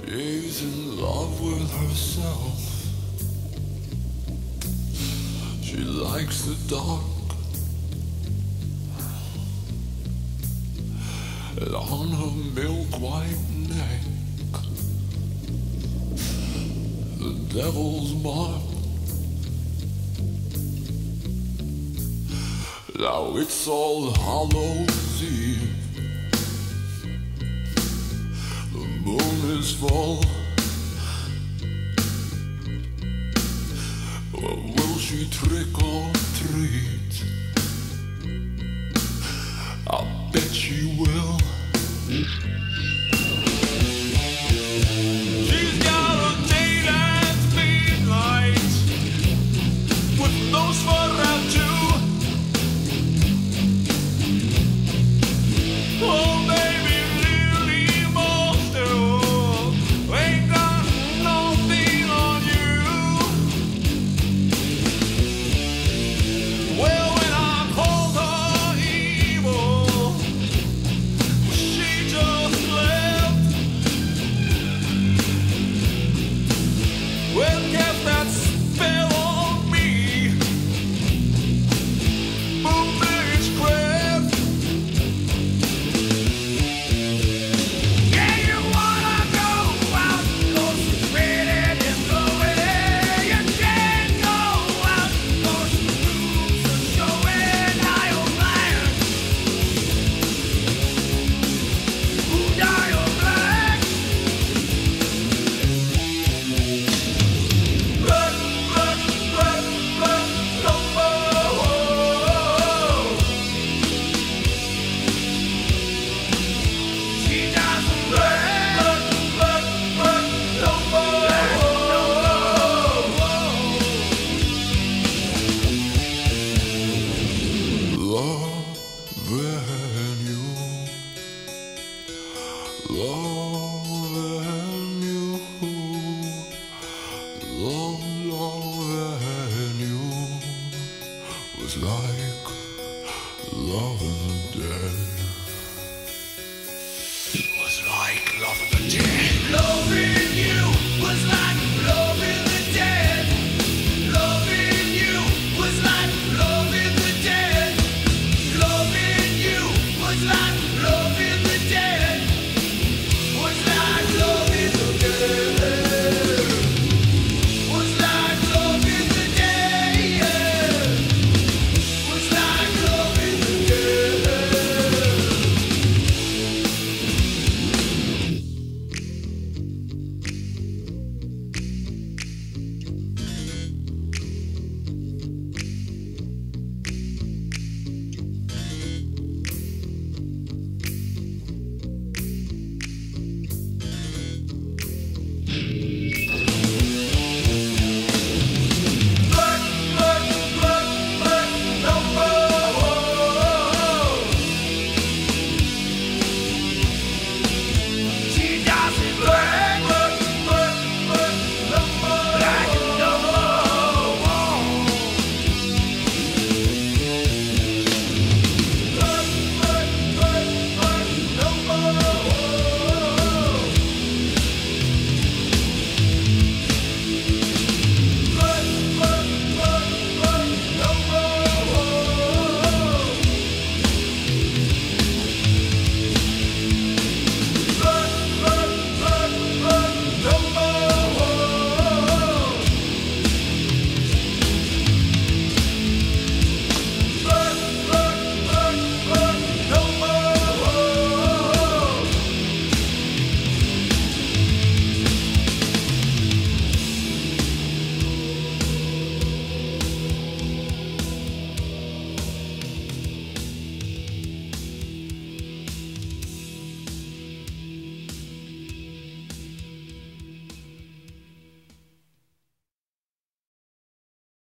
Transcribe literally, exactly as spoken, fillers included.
She's in love with herself. She likes the dark. And on her milk white neck, the devil's mark. Now it's All Hallows Eve. The moon is full. Well, will she trick or treat? I bet she will. She's got a daylight midnight with those for out too. Oh baby, really monster, ain't got nothing on you. Well, when I called her evil, she just left. Well, cast that spell on me. Boom, bitch, crap. Yeah, you wanna go out, go spread and blow it. You can't go out, go rooms are showing how you're blind. Who die your black? Blood, blood, blood, blood, no more. She doesn't blood, blood, blood, no more. Loving you, loving you, love, loving you was like loving the dead. It was like loving the dead. Loving